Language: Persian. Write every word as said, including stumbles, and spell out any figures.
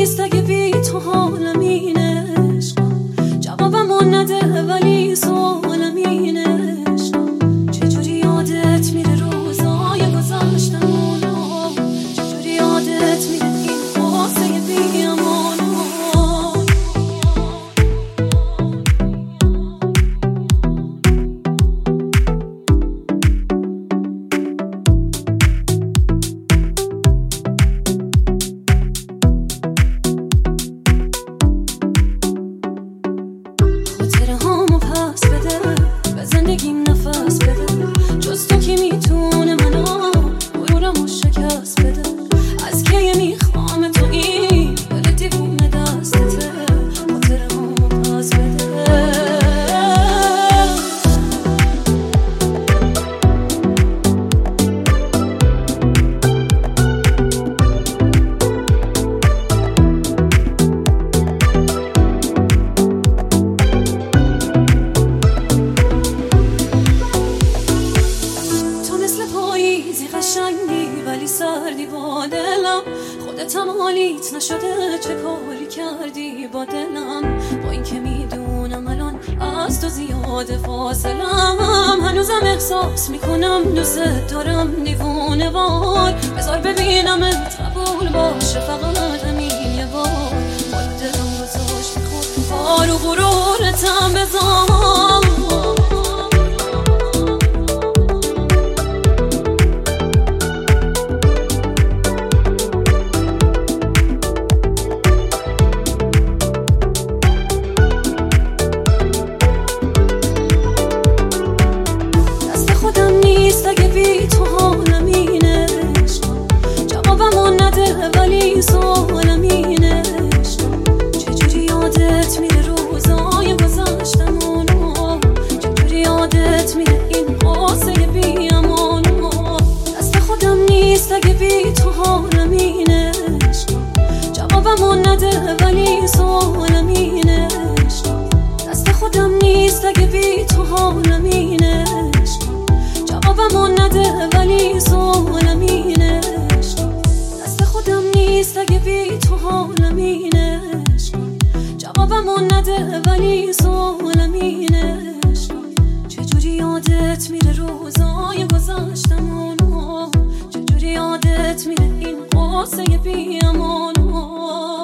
نیست اگه بی تو حالم این عشقم، جوابمو نده ولی سوالم این عشقم. چجوری یادت میره روزای گذشتمونو، چجوری یادت میره این قصه بی امانو. خاطرهامو پس بده، به زندگیم نفس بده، جز تو کی میتونه منو غرورمو شکست بده. از کی میخوام تو این دل دیوونه دستته، خاطرهامو پس بده. قشنگی ولی سردی با دلم، خودت هم حالیت نشده چه کاری کردی با دلم. با این که میدونم الان از تو زیاد فاصلم، هنوزم احساس میکنم دوست دارم دیوونه وار. بذار ببینمت قبول باشه فقط همین یه بار، بالا دلم گذاشتی خود بار و غرورتم بذار. اگه بی تو حالم این عشقم، جوابمو نده ولی سوالم این عشقم. چجوری یادت میره روزای گذشتمونو، چجوری یادت میره این قصه بی امانو. دست خودم نیست اگه بی تو حالم این عشقم، جوابمو نده ولی سوالم این عشقم. دست خودم نیست اگه بی تو حالم این عشقم، جوابمو نده ولی سوالم این عشقم. دست خودم نیست اگه بی تو حالم این عشقم، جوابمو نده ولی سوالم این عشقم. چجوری یادت میره روزای گذشتمونو، چجوری یادت میره این قصه بی امانو.